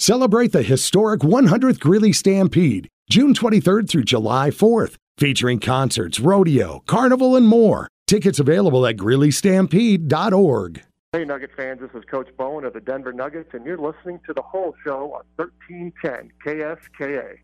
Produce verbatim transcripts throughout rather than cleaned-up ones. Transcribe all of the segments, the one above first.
Celebrate the historic one hundredth Greeley Stampede, June twenty-third through July fourth, featuring concerts, rodeo, carnival, and more. Tickets available at greeley stampede dot org. Hey, Nugget fans, this is Coach Bowen of the Denver Nuggets, and you're listening to The Whole Show on thirteen ten K S K A.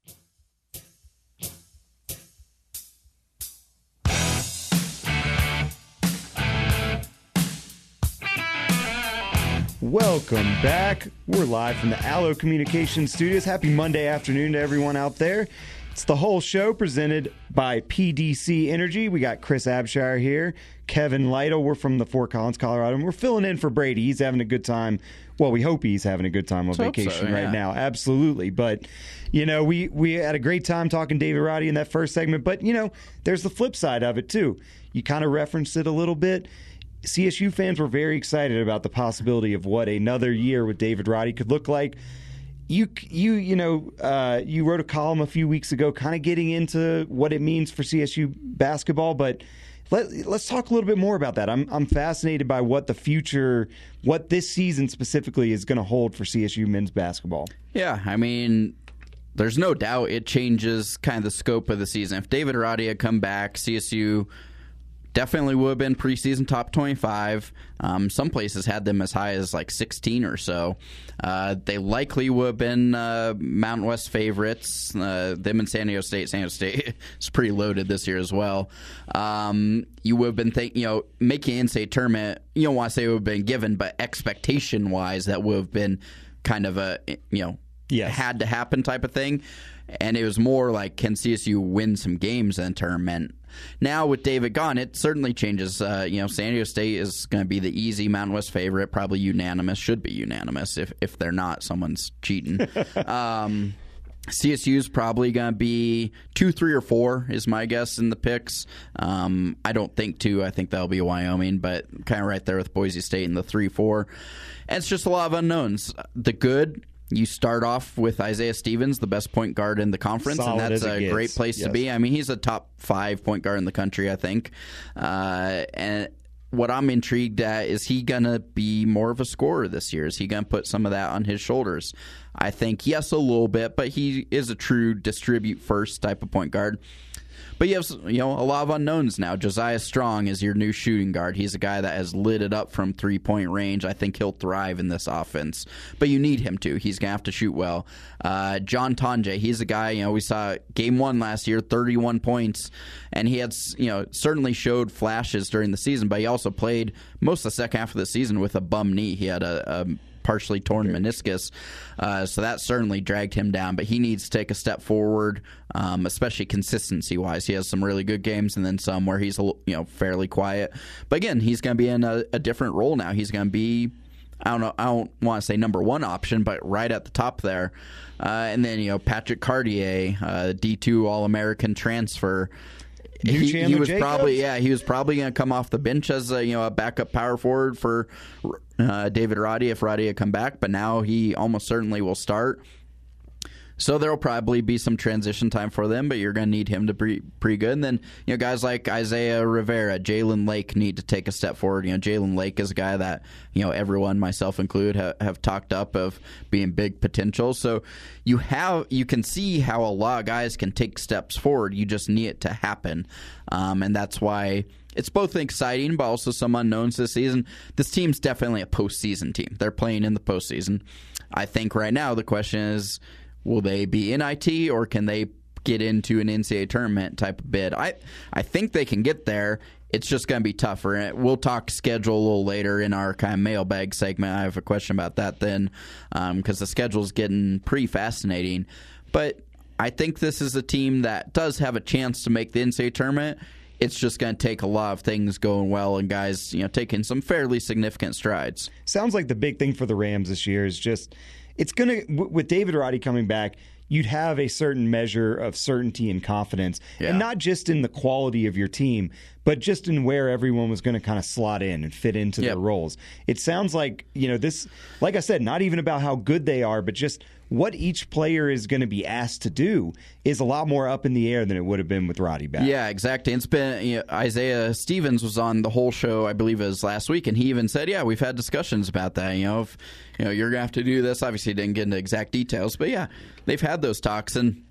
Welcome back. We're live from the Allo Communications Studios. Happy Monday afternoon to everyone out there. It's The Whole Show presented by P D C Energy. We got Chris Abshire here, Kevin Lytle. We're from the Fort Collins, Colorado, and we're filling in for Brady. He's having a good time. Well, we hope he's having a good time on Let's vacation so, yeah. right now. Absolutely. But, you know, we, we had a great time talking David Roddy in that first segment. But, you know, there's the flip side of it, too. You kind of referenced it a little bit. C S U fans were very excited about the possibility of what another year with David Roddy could look like. You, you, you know, uh, you wrote a column a few weeks ago, kind of getting into what it means for C S U basketball. But let, let's talk a little bit more about that. I'm, I'm fascinated by what the future, what this season specifically is going to hold for C S U men's basketball. Yeah, I mean, there's no doubt it changes kind of the scope of the season. If David Roddy had come back, C S U definitely would have been preseason top twenty-five. Um, some places had them as high as like sixteen or so. Uh, they likely would have been uh, Mountain West favorites. Uh, them and San Diego State. San Diego State is pretty loaded this year as well. Um, you would have been thinking, you know, making N C A A tournament, you don't want to say it would have been given, but expectation-wise, that would have been kind of a, you know, Yes. had to happen type of thing. And it was more like, can C S U win some games in tournament? Now with David gone, it certainly changes. Uh, you know, San Diego State is going to be the easy Mountain West favorite, probably unanimous, should be unanimous. If if they're not, someone's cheating. um, C S U is probably going to be two, three, or four is my guess in the picks. Um, I don't think two. I think that'll be Wyoming, but kind of right there with Boise State in the three, four. And it's just a lot of unknowns. The good, you start off with Isaiah Stevens, the best point guard in the conference, Solid and that's as it a gets. great place Yes. to be. I mean, he's a top five point guard in the country, I think. Uh, and what I'm intrigued at is he going to be more of a scorer this year? Is he going to put some of that on his shoulders? I think, yes, a little bit, but he is a true distribute first type of point guard. But you have, you know, a lot of unknowns now. Josiah Strong is your new shooting guard. He's a guy that has lit it up from three-point range. I think he'll thrive in this offense. But you need him to. He's going to have to shoot well. Uh, John Tonje, he's a guy, you know, we saw game one last year, thirty-one points. And he had, you know, certainly showed flashes during the season, but he also played most of the second half of the season with a bum knee. He had a... a partially torn meniscus, uh, so that certainly dragged him down. But he needs to take a step forward, um, especially consistency-wise. He has some really good games and then some where he's, you know, fairly quiet. But again, he's going to be in a, a different role now. He's going to be, I don't know, I don't want to say number one option, but right at the top there. Uh, and then, you know, Patrick Cartier, uh, D two All-American transfer. He, he was Jacobs? probably yeah he was probably going to come off the bench as a, you know, a backup power forward for uh, David Roddy if Roddy had come back, but now he almost certainly will start. So there will probably be some transition time for them, but you're going to need him to be pretty good. And then, you know, guys like Isaiah Rivera, Jalen Lake need to take a step forward. You know, Jalen Lake is a guy that, you know, everyone, myself included, ha- have talked up of being big potential. So you have you can see how a lot of guys can take steps forward. You just need it to happen, um, and that's why it's both exciting, but also some unknowns this season. This team's definitely a postseason team. They're playing in the postseason. I think right now the question is, will they be N I T or can they get into an N C A A tournament type of bid? I, I think they can get there. It's just going to be tougher. We'll talk schedule a little later in our kind of mailbag segment. I have a question about that then because um, the schedule's getting pretty fascinating. But I think this is a team that does have a chance to make the N C A A tournament. It's just going to take a lot of things going well and guys, you know, taking some fairly significant strides. Sounds like the big thing for the Rams this year is just it's going to, with David Roddy coming back, you'd have a certain measure of certainty and confidence, Yeah. and not just in the quality of your team, but just in where everyone was going to kind of slot in and fit into Yep. their roles. It sounds like, you know, this, like I said, not even about how good they are, but just what each player is going to be asked to do is a lot more up in the air than it would have been with Roddy back. Yeah, exactly. It's been you know, Isaiah Stevens was on the whole show, I believe it was last week, and he even said, "Yeah, we've had discussions about that. You know, if you know you're gonna have to do this." Obviously, he didn't get into exact details, but yeah, they've had those talks. And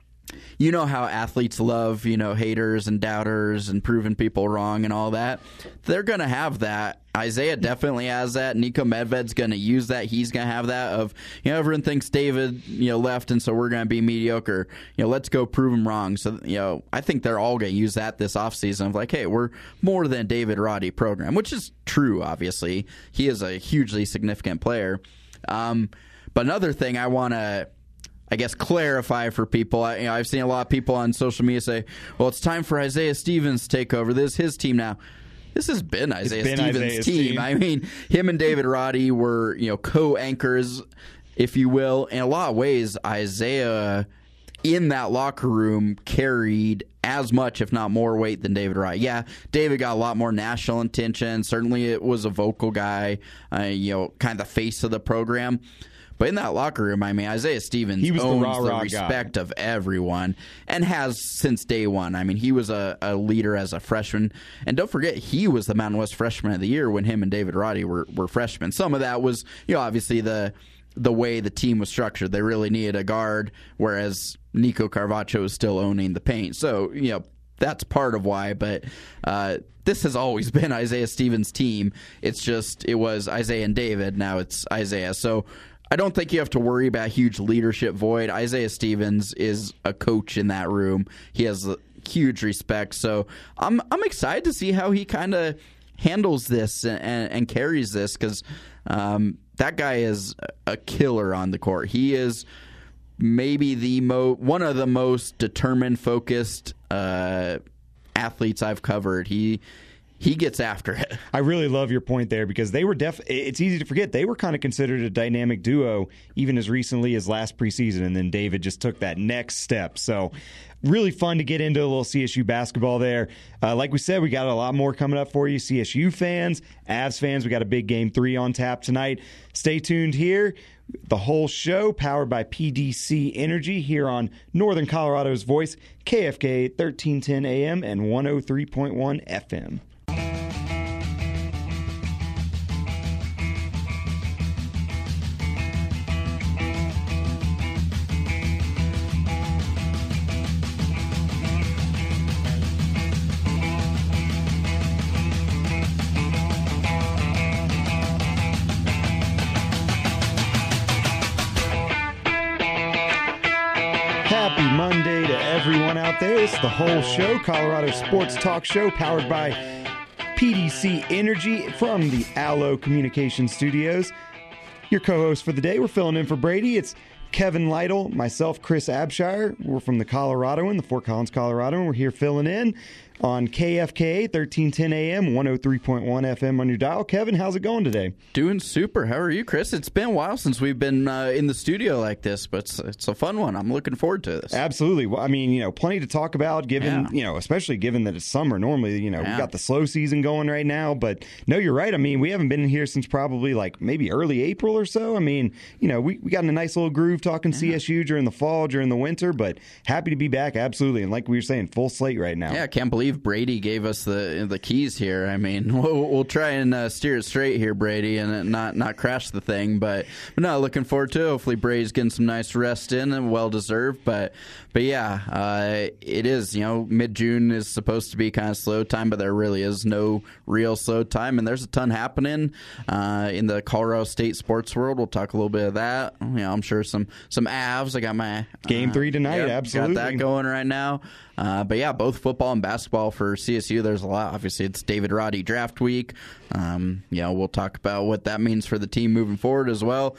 you know how athletes love, you know, haters and doubters and proving people wrong and all that. They're going to have that. Isaiah definitely has that. Nico Medved's going to use that. He's going to have that of, you know, everyone thinks David, you know, left, and so we're going to be mediocre. You know, let's go prove him wrong. So, you know, I think they're all going to use that this offseason of like, hey, we're more than a David Roddy program, which is true, obviously. He is a hugely significant player. Um, but another thing I want to I guess, clarify for people. I, you know, I've seen a lot of people on social media say, well, it's time for Isaiah Stevens to take over. This is his team now. This has been Isaiah been Stevens' Isaiah's team. team. I mean, him and David Roddy were, you know, co-anchors, if you will. In a lot of ways, Isaiah in that locker room carried as much, if not more, weight than David Roddy. Yeah, David got a lot more national attention. Certainly it was a vocal guy, uh, you know, kind of the face of the program. But in that locker room, I mean, Isaiah Stevens He was the owns rah, the rah respect guy. of everyone and has since day one. I mean, he was a, a leader as a freshman. And don't forget, he was the Mountain West Freshman of the Year when him and David Roddy were, were freshmen. Some of that was, you know, obviously the the way the team was structured. They really needed a guard, whereas Nico Carvacho was still owning the paint. So, you know, that's part of why. But uh, this has always been Isaiah Stevens' team. It's just it was Isaiah and David. Now it's Isaiah. So I don't think you have to worry about a huge leadership void. Isaiah Stevens is a coach in that room. He has huge respect. So I'm I'm excited to see how he kind of handles this and, and, and carries this because um, that guy is a killer on the court. He is maybe the mo one of the most determined, focused uh, athletes I've covered. He He gets after it. I really love your point there because they were def. It's easy to forget they were kind of considered a dynamic duo even as recently as last preseason, and then David just took that next step. So, really fun to get into a little C S U basketball there. Uh, like we said, we got a lot more coming up for you, C S U fans, Avs fans. We got a big game three on tap tonight. Stay tuned here. The whole show powered by P D C Energy here on Northern Colorado's Voice, K F K thirteen ten A M and one oh three point one F M. Happy Monday to everyone out there. It's the whole show, Colorado Sports Talk Show, powered by P D C Energy from the Allo Communication Studios. Your co-host for the day, we're filling in for Brady. It's Kevin Lytle, myself, Chris Abshire. We're from the Coloradoan, the Fort Collins Coloradoan. We're here filling in on K F K thirteen ten A M, one oh three point one F M on your dial. Kevin, how's it going today? Doing super. How are you, Chris? It's been a while since we've been uh, in the studio like this, but it's, it's a fun one. I'm looking forward to this. Absolutely. Well, I mean, you know, plenty to talk about given, Yeah. you know, especially given that it's summer. Normally, you know, Yeah. we got the slow season going right now, but no, you're right. I mean, we haven't been in here since probably like maybe early April or so. I mean, you know, we, we got in a nice little groove talking C S U during the fall, during the winter, but happy to be back. Absolutely. And like we were saying, full slate right now. Yeah, I can't believe Brady gave us the the keys here. I mean, we'll, we'll try and uh, steer it straight here, Brady, and not not crash the thing. But but no, looking forward to it. Hopefully, Brady's getting some nice rest in and well deserved. But but yeah, uh, it is. You know, mid June is supposed to be kind of slow time, but there really is no real slow time, and there's a ton happening uh, in the Colorado State sports world. We'll talk a little bit of that. You know, I'm sure some some Avs. I got my Game three tonight, yep, absolutely. got that going right now. Uh, but yeah, both football and basketball for C S U. There's a lot. Obviously, it's David Roddy draft week. Um, you know, we'll talk about what that means for the team moving forward as well.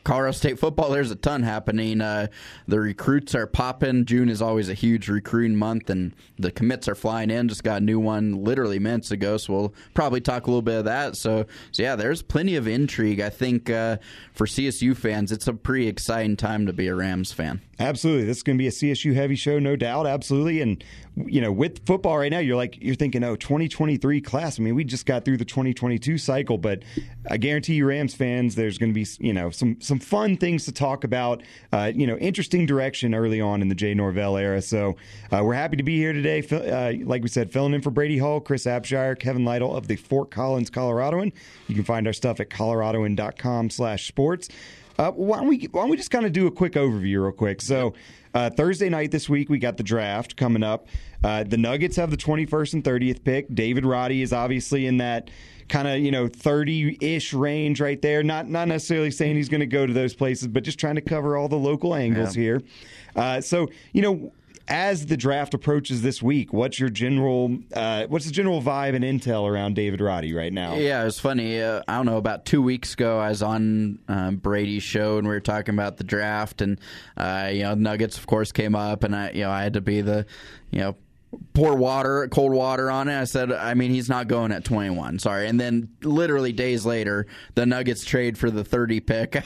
Colorado State football, there's a ton happening. Uh, the recruits are popping. June is always a huge recruiting month, and the commits are flying in. Just got a new one literally minutes ago, so we'll probably talk a little bit of that. So, so yeah, there's plenty of intrigue. I think uh, for C S U fans, it's a pretty exciting time to be a Rams fan. Absolutely. This is going to be a C S U heavy show, no doubt. Absolutely. And, you know, with football right now, you're like, you're thinking, oh, twenty twenty-three class. I mean, we just got through the twenty twenty-two cycle, but I guarantee you Rams fans, there's going to be, you know, some, some fun things to talk about, uh, you know, interesting direction early on in the Jay Norvell era. So uh, we're happy to be here today. Uh, like we said, filling in for Brady Hall, Chris Abshire, Kevin Lytle of the Fort Collins Coloradoan. You can find our stuff at coloradoan.com slash sports. Uh, why don't we why don't we just kind of do a quick overview real quick? So uh, Thursday night this week, we got the draft coming up. Uh, the Nuggets have the twenty-first and thirtieth pick. David Roddy is obviously in that kind of, you know, thirty-ish range right there. Not not necessarily saying he's going to go to those places, but just trying to cover all the local angles yeah. here. Uh, so, you know, as the draft approaches this week, what's your general uh, what's the general vibe and intel around David Roddy right now? Yeah, it was funny. Uh, I don't know, about two weeks ago, I was on um, Brady's show and we were talking about the draft, and uh, you know, Nuggets of course came up, and I you know I had to be the you know. pour water, cold water on it. I said, I mean, he's not going at twenty-one. Sorry. And then literally days later, the Nuggets trade for the thirty pick.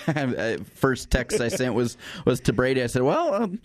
First text I sent was was to Brady. I said, well, um,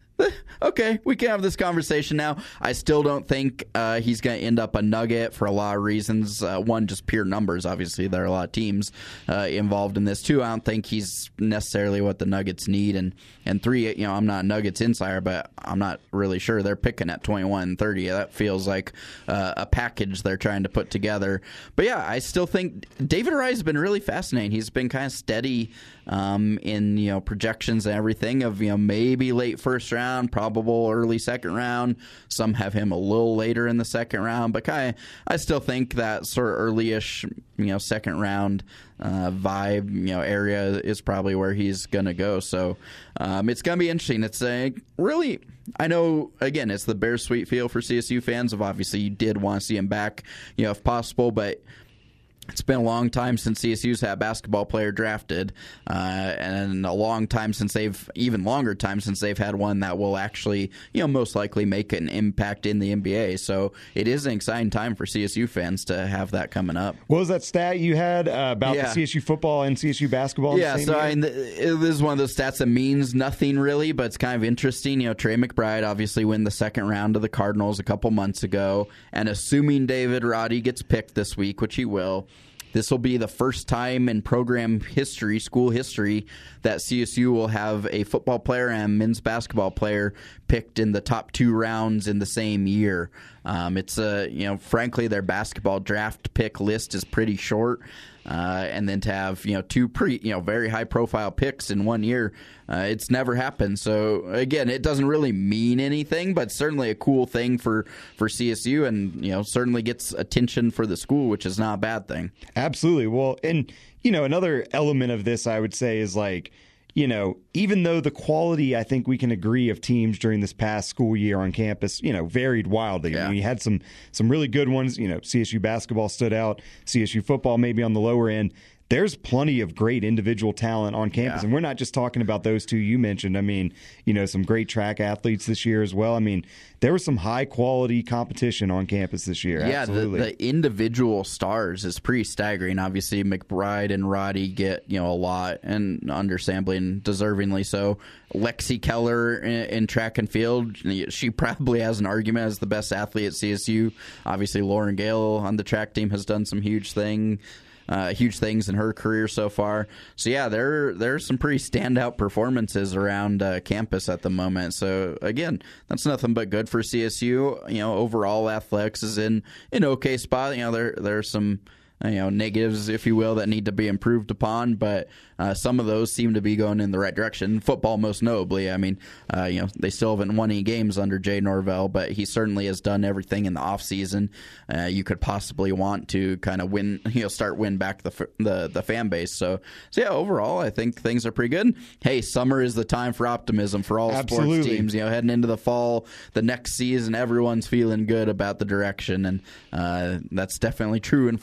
okay, we can have this conversation now. I still don't think uh, he's going to end up a Nugget for a lot of reasons. Uh, one, just pure numbers. Obviously, there are a lot of teams uh, involved in this. Two, I don't think he's necessarily what the Nuggets need. And and three, you know, I'm not a Nuggets insider, but I'm not really sure they're picking at twenty-one and thirty. That feels like uh, a package they're trying to put together. But yeah, I still think David Roddy has been really fascinating. He's been kind of steady um, in you know projections and everything of you know maybe late first round, probable early second round. Some have him a little later in the second round, but kind of, I still think that sort of early-ish, you know, second round uh, vibe, you know, area is probably where he's going to go. So um, it's going to be interesting. It's a really, I know, again, it's the bittersweet feel for C S U fans of obviously you did want to see him back, you know, if possible, but it's been a long time since C S U's had a basketball player drafted, uh, and a long time since they've, even longer time since they've had one that will actually, you know, most likely make an impact in the N B A. So it is an exciting time for C S U fans to have that coming up. What was that stat you had uh, about yeah. the C S U football and C S U basketball? Yeah, so I mean, this is one of those stats that means nothing really, but it's kind of interesting. You know, Trey McBride obviously won the second round of the Cardinals a couple months ago, and assuming David Roddy gets picked this week, which he will, this will be the first time in program history, school history, that C S U will have a football player and a men's basketball player picked in the top two rounds in the same year. Um, it's a, you know, frankly, their basketball draft pick list is pretty short. Uh, and then to have, you know, two pretty, you know, very high profile picks in one year, uh, it's never happened. So again, it doesn't really mean anything, but certainly a cool thing for, for C S U, and, you know, certainly gets attention for the school, which is not a bad thing. Absolutely. Well, and, you know, another element of this, I would say, is like, you know, even though the quality, I think we can agree, of teams during this past school year on campus, you know, varied wildly. Yeah. I mean, you had some some really good ones. You know, C S U basketball stood out. C S U football maybe on the lower end. There's plenty of great individual talent on campus. Yeah. And we're not just talking about those two you mentioned. I mean, you know, some great track athletes this year as well. I mean, there was some high-quality competition on campus this year. Yeah, Absolutely. The, the individual stars is pretty staggering. Obviously, McBride and Roddy get, you know, a lot, and understandably and deservingly so. Lexi Keller in, in track and field, she probably has an argument as the best athlete at C S U. Obviously, Lauren Gale on the track team has done some huge thing. Uh, huge things in her career so far. So, yeah, there there's some pretty standout performances around uh, campus at the moment. So, again, that's nothing but good for C S U. You know, overall athletics is in an okay spot. You know, there there's some, you know, negatives, if you will, that need to be improved upon, but uh, some of those seem to be going in the right direction. Football, most notably. I mean, uh, you know, they still haven't won any games under Jay Norvell, but he certainly has done everything in the offseason uh, you could possibly want to kind of win, you know, start win back the the the fan base. So, so yeah, overall, I think things are pretty good. Hey, summer is the time for optimism for all Absolutely. sports teams. You know, heading into the fall, the next season, everyone's feeling good about the direction, and uh, that's definitely true in Fort Collins.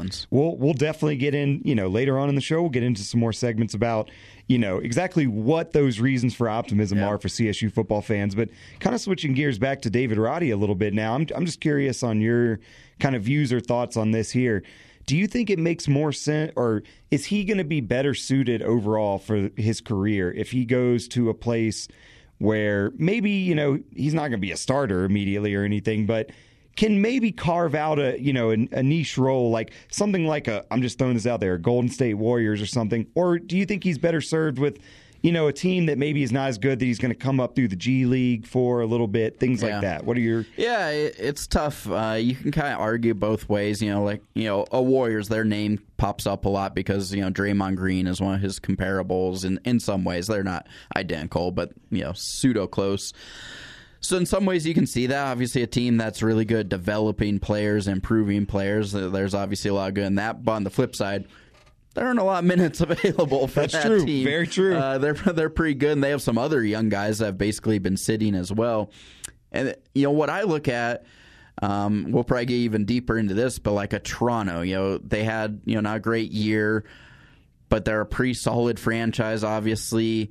ones. We'll we'll definitely get in, you know, later on in the show, we'll get into some more segments about, you know, exactly what those reasons for optimism yeah. are for C S U football fans. But kind of switching gears back to David Roddy a little bit now, I'm I'm just curious on your kind of views or thoughts on this here. Do you think it makes more sense, or is he going to be better suited overall for his career if he goes to a place where maybe, you know, he's not going to be a starter immediately or anything, but can maybe carve out a, you know, a, a niche role, like something like a, I'm just throwing this out there, Golden State Warriors or something? Or do you think he's better served with, you know, a team that maybe is not as good that he's going to come up through the G League for a little bit, things yeah. like that? What are your... Yeah, it, it's tough. Uh, you can kind of argue both ways. You know, like, you know, a Warriors, their name pops up a lot because, you know, Draymond Green is one of his comparables. In, in some ways, they're not identical, but, you know, pseudo-close. So in some ways you can see that. Obviously a team that's really good at developing players, improving players, there's obviously a lot of good in that. But on the flip side, there aren't a lot of minutes available for That's that true. team. Very true. Uh, they're they're pretty good, and they have some other young guys that have basically been sitting as well. And, you know, what I look at, um, we'll probably get even deeper into this, but like a Toronto, you know, they had, you know, not a great year, but they're a pretty solid franchise, obviously.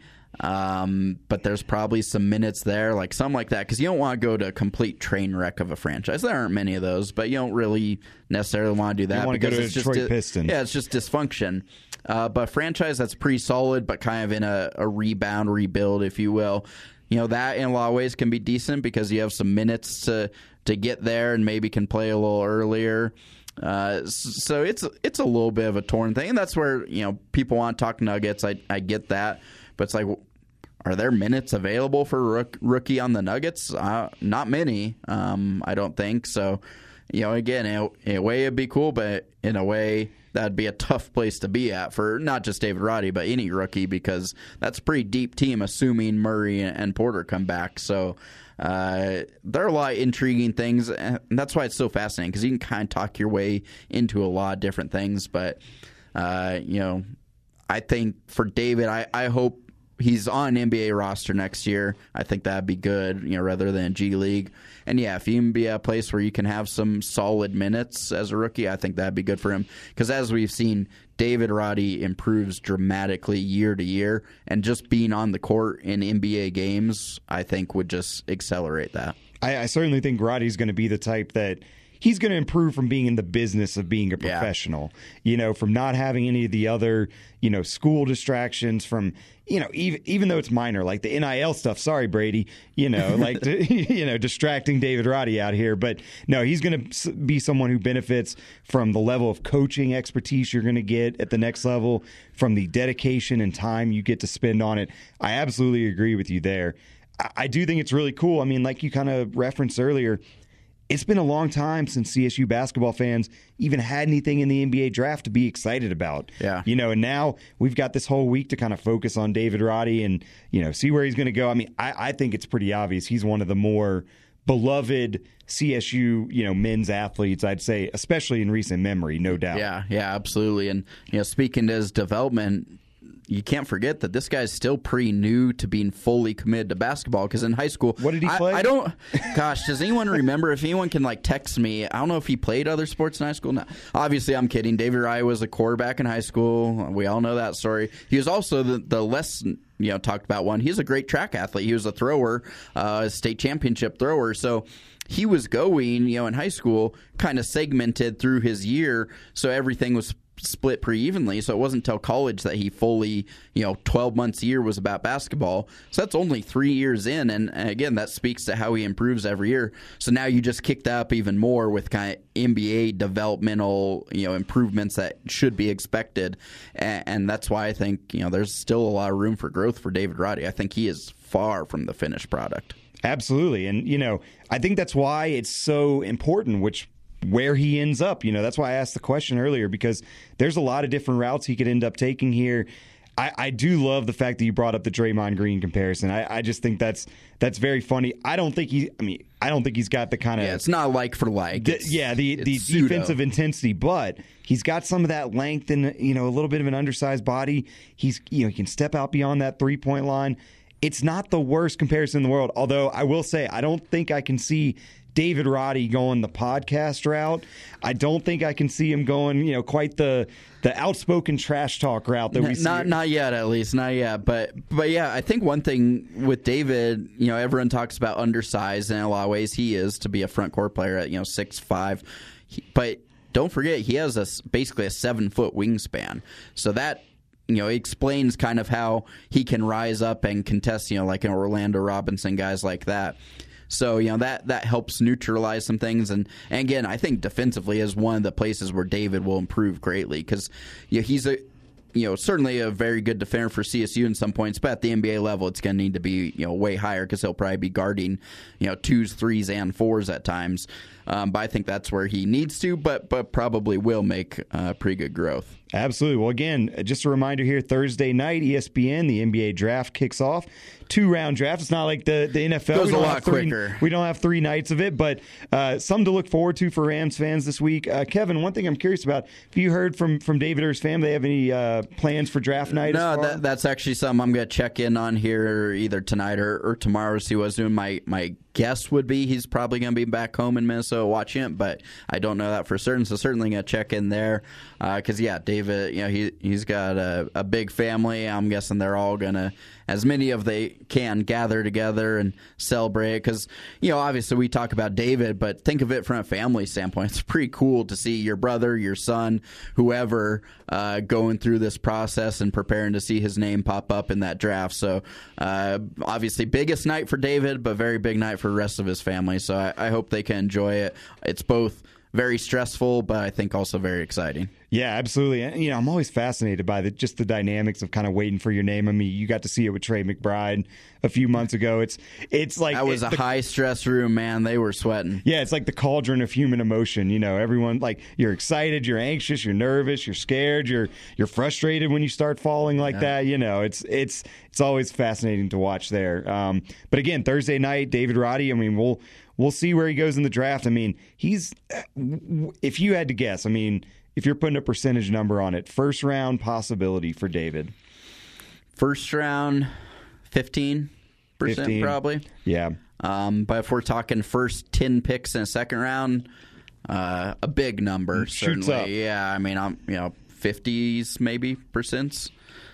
Um, but there's probably some minutes there, like something like that, because you don't want to go to a complete train wreck of a franchise. There aren't many of those, but you don't really necessarily want to do that. You want to because go to it's Detroit just, Pistons. Yeah, it's just dysfunction. Uh, but a franchise that's pretty solid, but kind of in a, a rebound, rebuild, if you will. You know, that in a lot of ways can be decent because you have some minutes to, to get there and maybe can play a little earlier. Uh, so it's it's a little bit of a torn thing. And that's where, you know, people want to talk Nuggets. I, I get that. But it's like, are there minutes available for a rook, rookie on the Nuggets? Uh, not many, um, I don't think. So, you know, again, in a, in a way it'd be cool, but in a way that'd be a tough place to be at for not just David Roddy, but any rookie, because that's a pretty deep team, assuming Murray and Porter come back. So uh, there are a lot of intriguing things, and that's why it's so fascinating, because you can kind of talk your way into a lot of different things. But, uh, you know, I think for David, I, I hope he's on an N B A roster next year. I think that'd be good, you know, rather than G League. And yeah, if you can be at a place where you can have some solid minutes as a rookie, I think that'd be good for him. Because as we've seen, David Roddy improves dramatically year to year, and just being on the court in N B A games, I think, would just accelerate that. I, I certainly think Roddy's going to be the type that he's going to improve from being in the business of being a professional, yeah. you know, from not having any of the other, you know, school distractions, from, you know, even even though it's minor, like the N I L stuff. Sorry, Brady, you know, like, to, you know, distracting David Roddy out here. But no, he's going to be someone who benefits from the level of coaching expertise you're going to get at the next level, from the dedication and time you get to spend on it. I absolutely agree with you there. I, I do think it's really cool. I mean, like you kind of referenced earlier, it's been a long time since C S U basketball fans even had anything in the N B A draft to be excited about. Yeah. You know, and now we've got this whole week to kind of focus on David Roddy and, you know, see where he's going to go. I mean, I, I think it's pretty obvious he's one of the more beloved C S U, you know, men's athletes, I'd say, especially in recent memory, no doubt. Yeah, yeah, absolutely. And, you know, speaking to his development, you can't forget that this guy's still pretty new to being fully committed to basketball, because in high school, what did he I, play? I don't. Gosh, does anyone remember? If anyone can like text me, I don't know if he played other sports in high school. No. Obviously, I'm kidding. David Roddy was a quarterback in high school. We all know that story. He was also the, the less you know talked about one. He's a great track athlete. He was a thrower, uh, a state championship thrower. So he was going, you know, in high school, kind of segmented through his year, so everything was split pretty evenly. So it wasn't until college that he fully, you know, twelve months a year was about basketball. So that's only three years in. And again, that speaks to how he improves every year. So now you just kick that up even more with kind of N B A developmental, you know, improvements that should be expected. And, and that's why I think, you know, there's still a lot of room for growth for David Roddy. I think he is far from the finished product. Absolutely. And, you know, I think that's why it's so important, which where he ends up. You know, that's why I asked the question earlier, because there's a lot of different routes he could end up taking here. I, I do love the fact that you brought up the Draymond Green comparison. I, I just think that's that's very funny. I don't think he. I mean, I don't think he's got the kind of. Yeah, it's not like for like. The, yeah, the the pseudo. defensive intensity, but he's got some of that length and, you know, a little bit of an undersized body. He's, you know, he can step out beyond that three point line. it's not the worst comparison in the world. Although I will say, I don't think I can see David Roddy going the podcast route. I don't think I can see him going, you know, quite the the outspoken trash talk route that we see. Not not yet, at least, not yet. But but yeah, I think one thing with David, you know, everyone talks about undersized, and in a lot of ways he is to be a front court player at you know six five, but don't forget he has a basically a seven foot wingspan, so that. You know, it explains kind of how he can rise up and contest, you know, like an Orlando Robinson, guys like that. So, you know, that, that helps neutralize some things. And, and again, I think defensively is one of the places where David will improve greatly because, you know, he's a, you know, certainly a very good defender for C S U in some points, but at the N B A level, it's going to need to be, you know, way higher because he'll probably be guarding, you know, twos, threes, and fours at times. Um, but I think that's where he needs to, but but probably will make uh, pretty good growth. Absolutely. Well, again, just a reminder here, Thursday night, E S P N, the N B A draft kicks off. Two-round draft. It's not like the, the N F L. Goes we don't a lot have three, quicker. We don't have three nights of it, but uh, something to look forward to for Rams fans this week. Uh, Kevin, one thing I'm curious about, have you heard from, from David or his family? They have any uh, plans for draft night? No, that, that's actually something I'm going to check in on here either tonight or, or tomorrow to see what he's doing. My, my guess would be he's probably going to be back home in Minnesota watching it, but I don't know that for certain, so certainly going to check in there. Because, uh, yeah, David, you know, he, he's got a, a big family. I'm guessing they're all going to, as many of they can, gather together and celebrate. Because, you know, obviously we talk about David, but think of it from a family standpoint. It's pretty cool to see your brother, your son, whoever uh, going through this process and preparing to see his name pop up in that draft. So, uh, obviously, biggest night for David, but very big night for the rest of his family. So I, I hope they can enjoy it. It's both very stressful, but I think also very exciting. Yeah, absolutely. And, you know, I'm always fascinated by the, just the dynamics of kind of waiting for your name. I mean, you got to see it with Trey McBride a few months ago. It's it's like that was it, a the, high stress room, man. They were sweating. Yeah, it's like the cauldron of human emotion. You know, everyone like you're excited, you're anxious, you're nervous, you're scared, you're you're frustrated when you start falling like yeah. that. You know, it's it's it's always fascinating to watch there. Um, but again, Thursday night, David Roddy. I mean, we'll. We'll see where he goes in the draft. I mean, he's, if you had to guess, I mean, if you're putting a percentage number on it, first round possibility for David. First round, fifteen percent fifteen probably. Yeah. Um, but if we're talking first ten picks in a second round, uh, a big number, Shoots certainly. up. Yeah, I mean, I'm, you know, fifties maybe percents.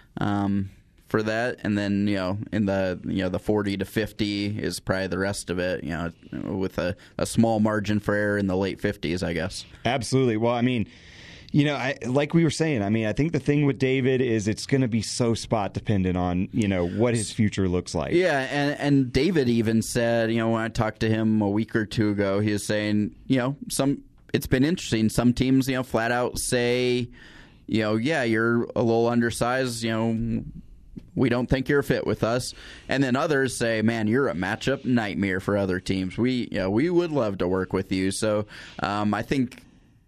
Um for that, and then you know in the you know the forty to fifty is probably the rest of it, you know with a, a small margin for error in the late fifties, I guess. Absolutely. Well, I mean, you know, I, like we were saying, I mean, I think the thing with David is it's going to be so spot dependent on, you know, what his future looks like. Yeah, and and David even said, you know, when I talked to him a week or two ago, he was saying, you know, some it's been interesting. Some teams, you know, flat out say, you know, yeah, you're a little undersized, you know, we don't think you're a fit with us. And then others say, man, you're a matchup nightmare for other teams. We you know, we would love to work with you. So um, I think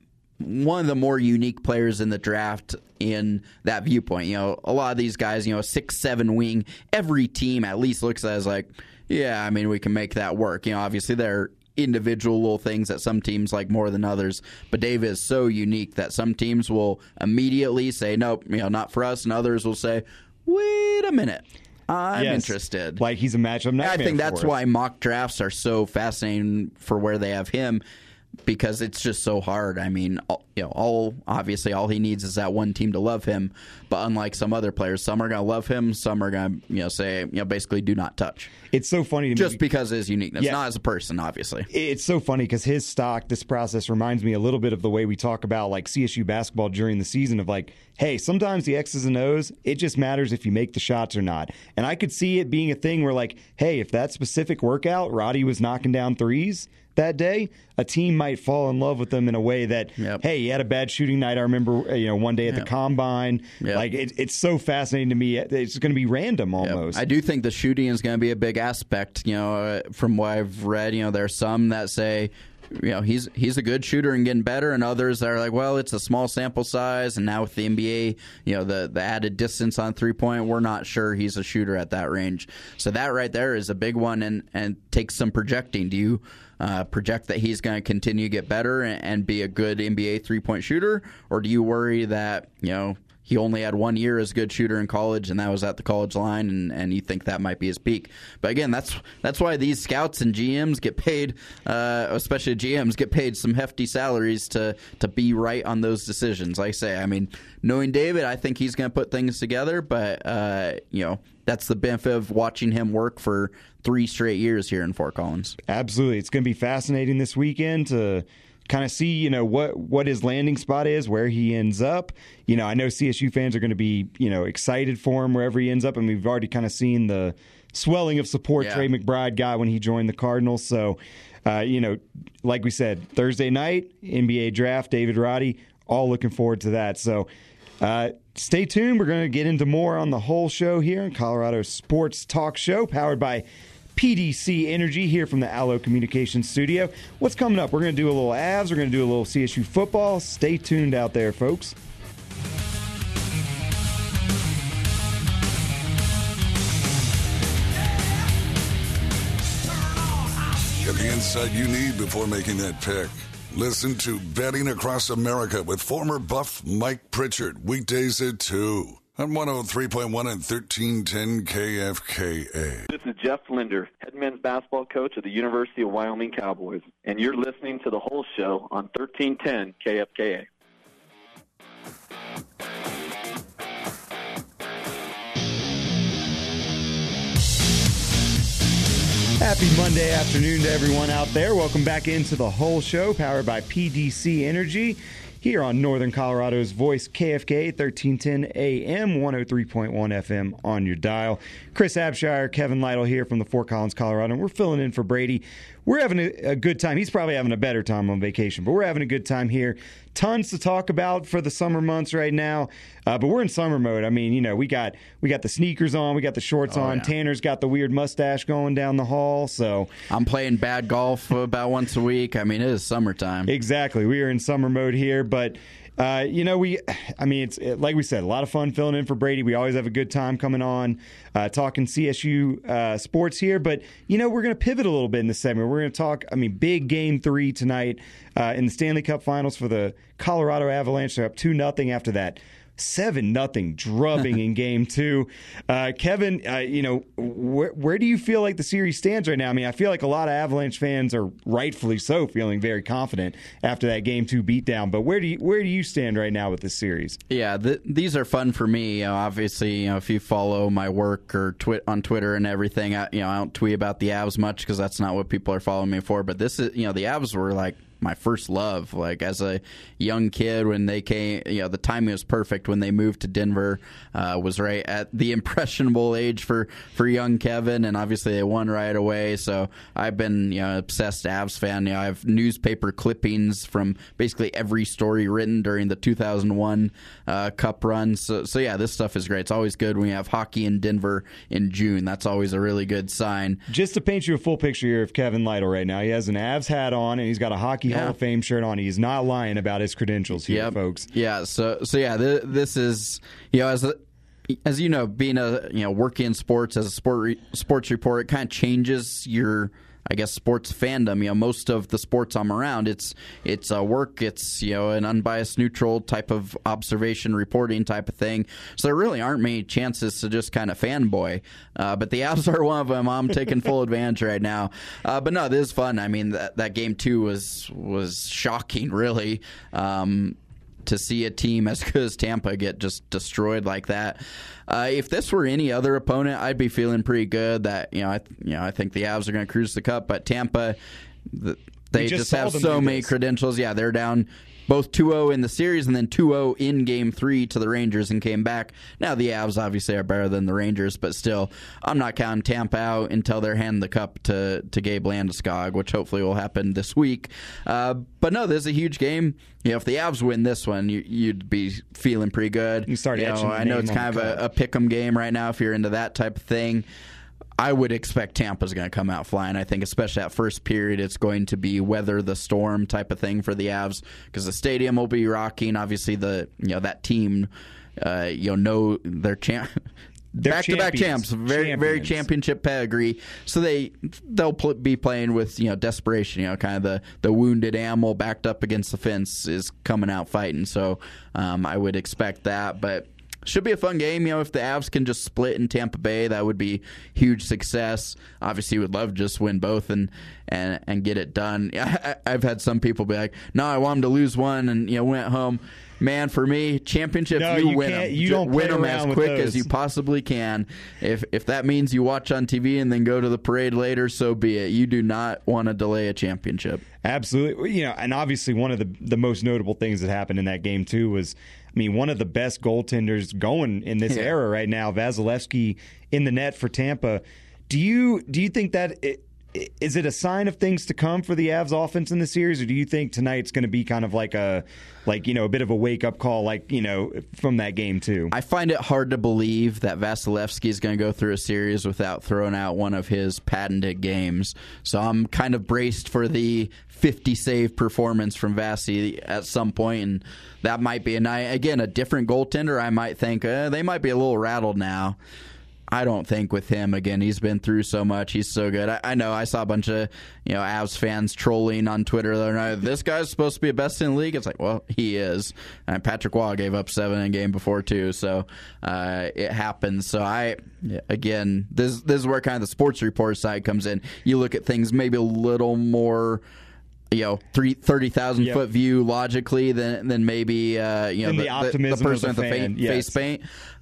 one of the more unique players in the draft in that viewpoint. You know, a lot of these guys, you know, a six seven wing, every team at least looks at it as like, yeah, I mean, we can make that work. You know, obviously they're individual little things that some teams like more than others, but David is so unique that some teams will immediately say, nope, you know, not for us, and others will say, wait a minute, I'm yes. interested. Like he's a matchup nightmare. I think that's for us. why mock drafts are so fascinating for where they have him, because it's just so hard. I mean, all, you know, all obviously all he needs is that one team to love him. But unlike some other players, some are going to love him, some are going to, you know, say, you know, basically do not touch. It's so funny to just me. because of his uniqueness, yeah. not as a person, obviously. It's so funny because his stock, this process reminds me a little bit of the way we talk about like C S U basketball during the season of like, hey, sometimes the X's and O's, it just matters if you make the shots or not. And I could see it being a thing where like, hey, if that specific workout, Roddy was knocking down threes that day, a team might fall in love with them in a way that, yep. hey, he had a bad shooting night. I remember, you know, one day at yep. the combine. Yep. Like it, it's so fascinating to me. It's going to be random almost. Yep. I do think the shooting is going to be a big aspect. You know, uh, from what I've read, you know, there are some that say, you know, he's he's a good shooter and getting better, and others that are like, well, it's a small sample size, and now with the N B A, you know, the, the added distance on three-point, we're not sure he's a shooter at that range. So that right there is a big one, and, and takes some projecting. Do you uh, project that he's going to continue to get better and, and be a good N B A three-point shooter, or do you worry that, you know, he only had one year as a good shooter in college, and that was at the college line, and, and you think that might be his peak. But again, that's that's why these scouts and G Ms get paid, uh, especially G Ms, get paid some hefty salaries to, to be right on those decisions. Like I say, I mean, knowing David, I think he's going to put things together, but, uh, you know, that's the benefit of watching him work for three straight years here in Fort Collins. Absolutely. It's going to be fascinating this weekend to kind of see, you know, what, what his landing spot is, where he ends up. You know, I know C S U fans are going to be, you know, excited for him wherever he ends up, and we've already kind of seen the swelling of support yeah. Trey McBride got when he joined the Cardinals. So, uh, you know, like we said, Thursday night, N B A draft, David Roddy, all looking forward to that. So, uh, stay tuned. We're going to get into more on the whole show here in Colorado Sports Talk Show, powered by P D C Energy here from the Allo Communications Studio. What's coming up? We're going to do a little Avs. We're going to do a little C S U football. Stay tuned out there, folks. Get the insight you need before making that pick. Listen to Betting Across America with former Buff Mike Pritchard, weekdays at two on one oh three point one and thirteen ten K F K A. This is Jeff Linder, head men's basketball coach of the University of Wyoming Cowboys, and you're listening to The Whole Show on thirteen ten K F K A. Happy Monday afternoon to everyone out there. Welcome back into The Whole Show, powered by P D C Energy, here on Northern Colorado's voice, K F K A, thirteen ten A M, one oh three point one F M on your dial. Chris Abshire, Kevin Lytle here from the Fort Collins, Colorado, and we're filling in for Brady. We're having a, a good time. He's probably having a better time on vacation, but we're having a good time here. Tons to talk about for the summer months right now, uh, but we're in summer mode. I mean, you know, we got we got the sneakers on, we got the shorts oh, on. Yeah. Tanner's got the weird mustache going down the hall, so I'm playing bad golf about once a week. I mean, it is summertime. Exactly. We are in summer mode here, but Uh, you know, we, I mean, it's it, like we said, a lot of fun filling in for Brady. We always have a good time coming on, uh, talking C S U uh, sports here. But, you know, we're going to pivot a little bit in this segment. We're going to talk, I mean, big game three tonight uh, in the Stanley Cup Finals for the Colorado Avalanche. They're up two nothing after that seven nothing drubbing in game two. Uh, Kevin, uh, you know, wh- where do you feel like the series stands right now? I mean, I feel like a lot of Avalanche fans are rightfully so feeling very confident after that game two beatdown. But where do you where do you stand right now with this series? Yeah, th- these are fun for me. You know, obviously, you know, if you follow my work or twit on Twitter and everything, I, you know, I don't tweet about the Avs much because that's not what people are following me for. But this is, you know, the Avs were like my first love. Like as a young kid when they came, you know, the timing was perfect when they moved to Denver, uh, was right at the impressionable age for, for young Kevin, and obviously they won right away. So I've been, you know, obsessed Avs fan. You know, I have newspaper clippings from basically every story written during the two thousand one uh, Cup run. So, so yeah, this stuff is great. It's always good when you have hockey in Denver in June. That's always a really good sign. Just to paint you a full picture here of Kevin Lytle right now, he has an Avs hat on and he's got a hockey Yeah. Hall of Fame shirt on. He's not lying about his credentials here, yep. folks. Yeah. So, so yeah, th- this is, you know, as a, as you know, being a, you know, working in sports as a sport re- sports reporter, it kind of changes your, I guess, sports fandom. You know, most of the sports I'm around, it's it's uh, work. It's, you know, an unbiased, neutral type of observation reporting type of thing. So there really aren't many chances to just kind of fanboy. Uh, but the Avs are one of them. I'm taking full advantage right now. Uh, but no, this is fun. I mean, that that game two was was shocking, really. Um, to see a team as good as Tampa get just destroyed like that. Uh, if this were any other opponent, I'd be feeling pretty good that, you know, I, you know, I think the Avs are going to cruise the cup, but Tampa, the, they just just have so many this. credentials. Yeah, they're down both two oh in the series and then two oh in game three to the Rangers and came back. Now, the Avs obviously are better than the Rangers, but still, I'm not counting Tampa out until they're handing the cup to, to Gabe Landeskog, which hopefully will happen this week. Uh, but no, this is a huge game. You know, if the Avs win this one, you, you'd be feeling pretty good. You start you etching know, the I know name it's on kind of the a, a pick'em game right now if you're into that type of thing. I would expect Tampa's going to come out flying. I think especially that first period, it's going to be weather the storm type of thing for the Avs because the stadium will be rocking. Obviously, the you know that team, uh, you know, they're champ. Back-to-back champs, very Champions. very championship pedigree. So they they'll pl- be playing with you know desperation. You know, kind of the, the wounded animal backed up against the fence is coming out fighting. So um, I would expect that, but Should be a fun game. You know, if the Avs can just split in Tampa Bay, that would be huge success. Obviously, would love to just win both and and, and get it done. I, I've had some people be like, "No, I want them to lose one and you know win at home." Man, for me, championships, no, you, you win them. You don't win them as quick those. as you possibly can. If if that means you watch on T V and then go to the parade later, so be it. You do not want to delay a championship. Absolutely. You know, and obviously one of the the most notable things that happened in that game too was, I mean, one of the best goaltenders going in this yeah. era right now, Vasilevsky in the net for Tampa. Do you do you think that it, is it a sign of things to come for the Avs offense in the series, or do you think tonight's going to be kind of like a, like, you know, a bit of a wake-up call, like, you know, from that game too? I find it hard to believe that Vasilevsky is going to go through a series without throwing out one of his patented games. So I'm kind of braced for the fifty-save performance from Vasi at some point, and that might be, a night, again, a different goaltender. I might think uh, they might be a little rattled now. I don't think with him. Again, he's been through so much. He's so good. I, I know I saw a bunch of you know Avs fans trolling on Twitter the other night. This guy's supposed to be a best in the league. It's like, well, he is. And Patrick Waugh gave up seven in a game before too, so uh, it happens. So I, again, this this is where kind of the sports report side comes in. You look at things maybe a little more, you know, three, thirty thousand yep. foot view logically than than maybe uh, you know the, the, optimism the, the person of the with the fan. fa- Yes. face paint.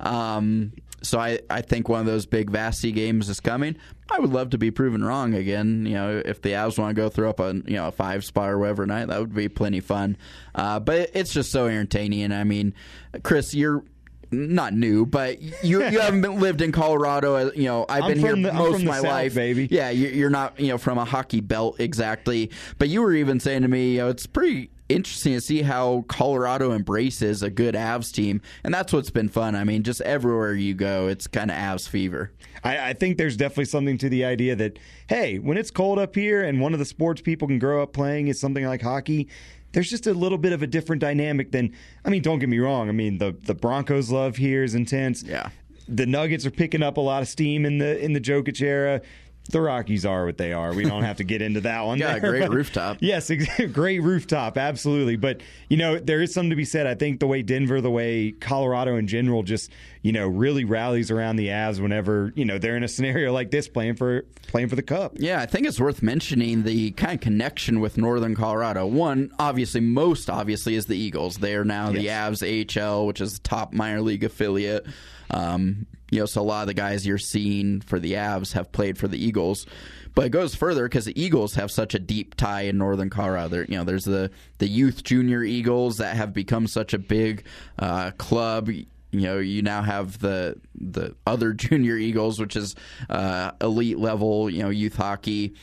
Um, so I, I think one of those big Vasi games is coming. I would love to be proven wrong again. You know, if the Avs want to go throw up a you know a five spot or whatever night, that would be plenty fun. Uh, but it's just so entertaining. I mean, Chris, you're not new, but you you haven't been, lived in Colorado. You know, I've I'm been here the, most of my South, life, baby. Yeah, you're not you know from a hockey belt exactly, but you were even saying to me, you know, it's pretty interesting to see how Colorado embraces a good Avs team, and that's what's been fun. I mean, just everywhere you go, it's kind of Avs fever. I, I think there's definitely something to the idea that, hey, when it's cold up here and one of the sports people can grow up playing is something like hockey, there's just a little bit of a different dynamic than, I mean, don't get me wrong. I mean, the, the Broncos love here is intense. Yeah. The Nuggets are picking up a lot of steam in the in the Jokic era. The Rockies are what they are. We don't have to get into that one. Yeah, there, great but, rooftop. Yes, great rooftop, absolutely. But, you know, there is something to be said. I think the way Denver, the way Colorado in general just, you know, really rallies around the Avs whenever, you know, they're in a scenario like this playing for playing for the Cup. Yeah, I think it's worth mentioning the kind of connection with Northern Colorado. One, obviously, most obviously, is the Eagles. They are now yes. the Avs A H L, which is the top minor league affiliate. Um, you know, so a lot of the guys you're seeing for the Avs have played for the Eagles. But it goes further because the Eagles have such a deep tie in Northern Colorado. There, you know, there's the, the youth junior Eagles that have become such a big uh, club. You know, you now have the the other junior Eagles, which is uh, elite level, you know, youth hockey.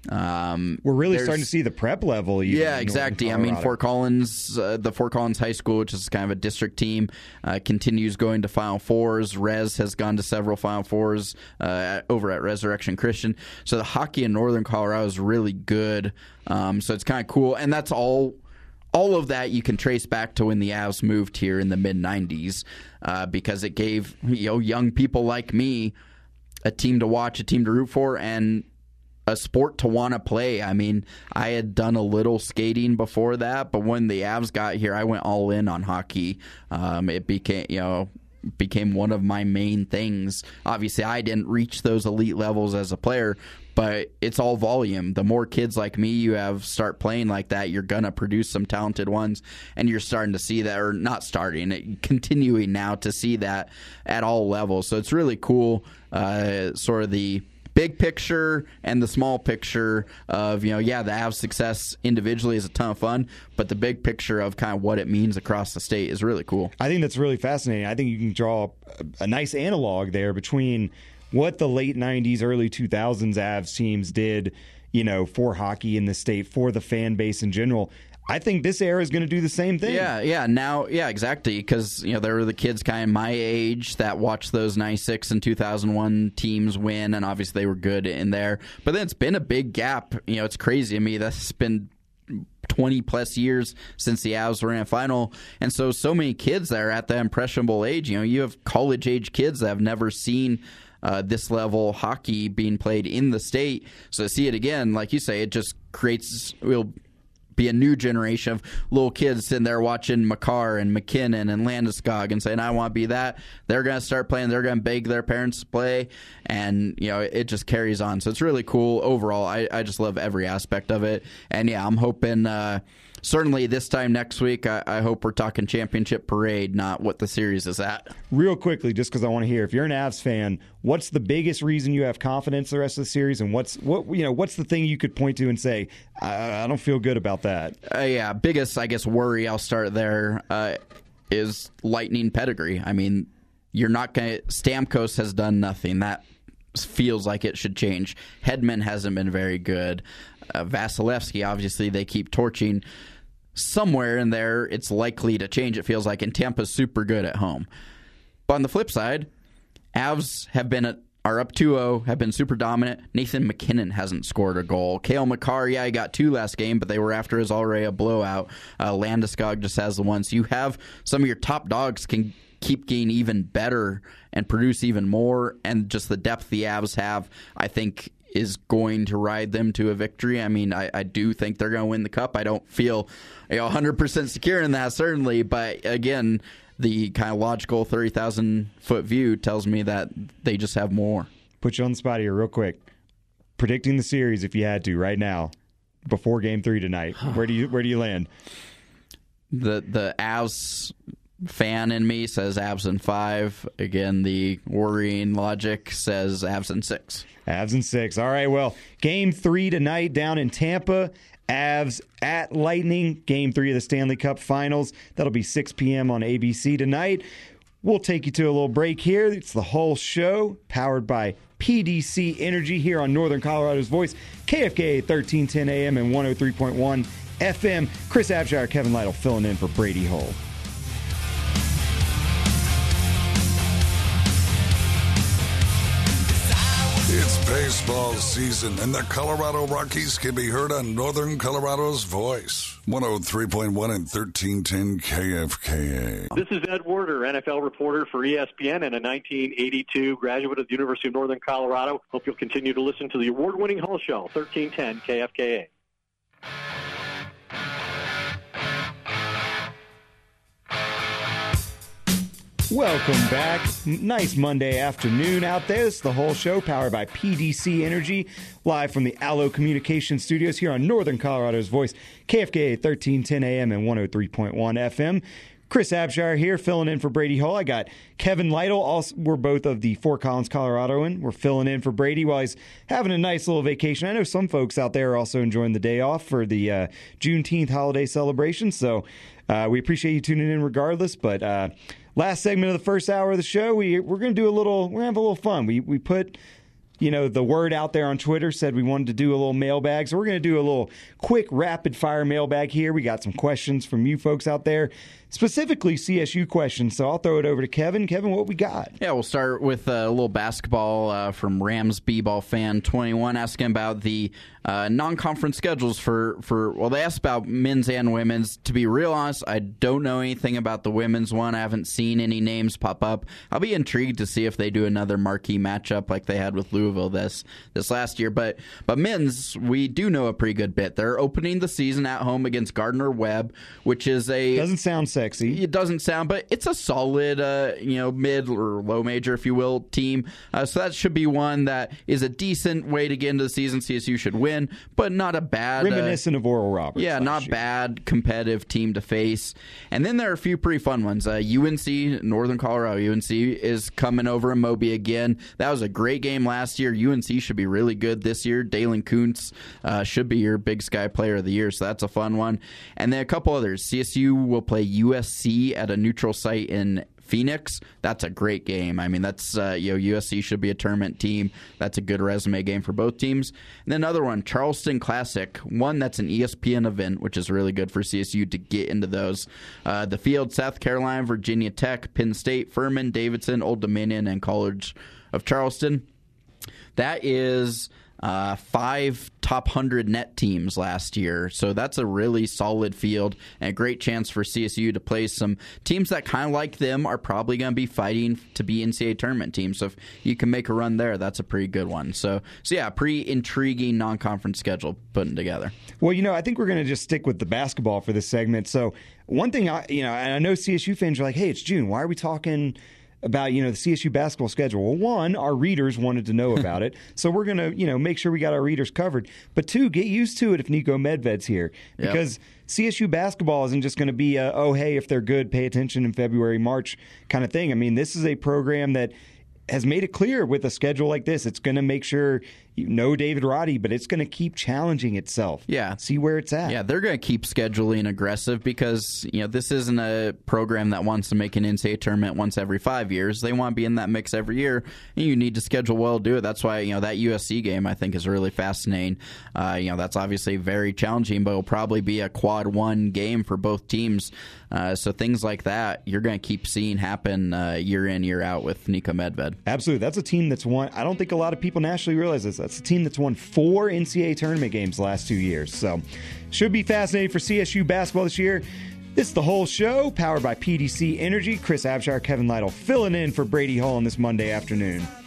Um, We're really starting to see the prep level. Even yeah, exactly. I mean, Fort Collins, uh, the Fort Collins High School, which is kind of a district team, uh, continues going to Final Fours. Res has gone to several Final Fours uh, over at Resurrection Christian. So the hockey in Northern Colorado is really good. Um, so it's kind of cool, and that's all. All of that you can trace back to when the Avs moved here in the mid nineties, uh, because it gave you know young people like me a team to watch, a team to root for, and a sport to want to play. I mean, I had done a little skating before that, but when the Avs got here, I went all in on hockey. Um, it became, you know, became one of my main things. Obviously, I didn't reach those elite levels as a player, but it's all volume. The more kids like me you have start playing like that, you're going to produce some talented ones, and you're starting to see that, or not starting, continuing now to see that at all levels. So it's really cool, uh, sort of the big picture and the small picture of, you know, yeah, the Avs success individually is a ton of fun, but the big picture of kind of what it means across the state is really cool. I think that's really fascinating. I think you can draw a, a nice analog there between what the late nineties, early two thousands Avs teams did, you know, for hockey in the state, for the fan base in general. I think this era is going to do the same thing. Yeah, yeah, now, yeah, exactly, because, you know, there were the kids kind of my age that watched those ninety-six and two thousand one teams win, and obviously they were good in there. But then it's been a big gap. You know, it's crazy to me. That's been twenty-plus years since the Avs were in a final, and so, so many kids that are at the impressionable age. You know, you have college-age kids that have never seen Uh, this level hockey being played in the state. So to see it again, like you say, it just creates, will be a new generation of little kids sitting there watching Makar and McKinnon and Landeskog and saying, I want to be that. They're going to start playing. They're going to beg their parents to play. And, you know, it just carries on. So it's really cool overall. I, I just love every aspect of it. And, yeah, I'm hoping uh, certainly this time next week, I, I hope we're talking championship parade, not what the series is at. Real quickly, just because I want to hear, if you're an Avs fan, what's the biggest reason you have confidence the rest of the series, and what's what you know what's the thing you could point to and say, I, I don't feel good about that? Uh, yeah, biggest I guess worry. I'll start there. Uh, is Lightning pedigree. I mean, you're not going. Stamkos has done nothing. That feels like it should change. Hedman hasn't been very good. Uh, Vasilevsky, obviously, they keep torching. Somewhere in there, it's likely to change, it feels like, and Tampa's super good at home. But on the flip side, Avs have been at, are up two oh, have been super dominant. Nathan McKinnon hasn't scored a goal. Cale Makar, yeah, he got two last game, but they were after his already a blowout. Uh, Landeskog just has the one. So you have some of your top dogs can keep getting even better and produce even more, and just the depth the Avs have, I think, is going to ride them to a victory. I mean, I, I do think they're going to win the Cup. I don't feel you know, one hundred percent secure in that, certainly. But, again, the kind of logical thirty thousand foot view tells me that they just have more. Put you on the spot here real quick. Predicting the series, if you had to, right now, before Game three tonight, where do you where do you land? The, the Avs fan in me says Avs in five. Again, the worrying logic says Avs in six. Avs in six. All right, well, game three tonight down in Tampa. Avs at Lightning. Game three of the Stanley Cup Finals. That'll be six p.m. on A B C tonight. We'll take you to a little break here. It's the whole show, powered by P D C Energy here on Northern Colorado's Voice, K F K A thirteen ten A M and one oh three point one F M. Chris Abshire, Kevin Lytle filling in for Brady Hull. It's baseball season, and the Colorado Rockies can be heard on Northern Colorado's Voice, one oh three point one and thirteen ten K F K A. This is Ed Werder, N F L reporter for E S P N and a nineteen eighty-two graduate of the University of Northern Colorado. Hope you'll continue to listen to the award-winning Hull Show, thirteen ten K F K A. Welcome back. Nice Monday afternoon out there. This is the whole show, powered by P D C Energy, live from the Allo Communication Studios here on Northern Colorado's Voice, K F K A thirteen ten A M and one oh three point one F M. Chris Abshire here, filling in for Brady Hull. I got Kevin Lytle. Also, we're both of the Fort Collins, Coloradoan. We're filling in for Brady while he's having a nice little vacation. I know some folks out there are also enjoying the day off for the uh, Juneteenth holiday celebration, so uh, we appreciate you tuning in regardless. But uh, last segment of the first hour of the show, we, we're going to do a little, we're going to have a little fun. We, we put... You know, the word out there on Twitter said we wanted to do a little mailbag, so we're going to do a little quick rapid-fire mailbag here. We got some questions from you folks out there, specifically C S U questions, so I'll throw it over to Kevin. Kevin, what we got? Yeah, we'll start with a little basketball uh, from Rams B-Ball Fan twenty-one, asking about the uh, non-conference schedules for, for, well, they asked about men's and women's. To be real honest, I don't know anything about the women's one. I haven't seen any names pop up. I'll be intrigued to see if they do another marquee matchup like they had with Louisville this this last year. But but men's, we do know a pretty good bit. They're opening the season at home against Gardner-Webb, which is a... Doesn't sound sexy. It doesn't sound, but it's a solid, uh, you know, mid or low major, if you will, team. Uh, so that should be one that is a decent way to get into the season. C S U should win, but not a bad... Reminiscent uh, of Oral Roberts. Yeah, not year. bad competitive team to face. And then there are a few pretty fun ones. Uh, U N C, Northern Colorado, U N C is coming over in Moby again. That was a great game last year. U N C should be really good this year. Dalen Kuntz uh, should be your Big Sky Player of the Year, so that's a fun one. And then a couple others. C S U will play U S C at a neutral site in Phoenix. That's a great game. I mean, that's uh, you know, U S C should be a tournament team. That's a good resume game for both teams. And then another one, Charleston Classic, one that's an E S P N event, which is really good for C S U to get into those. Uh, the field, South Carolina, Virginia Tech, Penn State, Furman, Davidson, Old Dominion, and College of Charleston. That is uh, five top one hundred net teams last year. So that's a really solid field and a great chance for C S U to play some teams that kind of like them are probably going to be fighting to be N C double A tournament teams. So if you can make a run there, that's a pretty good one. So, so yeah, pretty intriguing non-conference schedule putting together. Well, you know, I think we're going to just stick with the basketball for this segment. So one thing, I, you know, and I know C S U fans are like, hey, it's June. Why are we talking about, you know, the C S U basketball schedule? Well, one, our readers wanted to know about it, so we're going to, you know, make sure we got our readers covered. But two, get used to it if Nico Medved's here, because yep. C S U basketball isn't just going to be a, oh, hey, if they're good, pay attention in February, March kind of thing. I mean, this is a program that has made it clear with a schedule like this, it's going to make sure you know David Roddy, but it's going to keep challenging itself. Yeah. See where it's at. Yeah, they're going to keep scheduling aggressive because, you know, this isn't a program that wants to make an N C double A tournament once every five years. They want to be in that mix every year, and you need to schedule well to do it. That's why, you know, that U S C game I think is really fascinating. Uh, you know, that's obviously very challenging, but it'll probably be a quad one game for both teams. Uh, so things like that, you're going to keep seeing happen uh, year in, year out with Nico Medved. Absolutely. That's a team that's won. I don't think a lot of people nationally realize this. That's a team that's won four N C double A tournament games the last two years. So should be fascinating for C S U basketball this year. This is the whole show, powered by P D C Energy. Chris Abshire, Kevin Lytle filling in for Brady Hall on this Monday afternoon.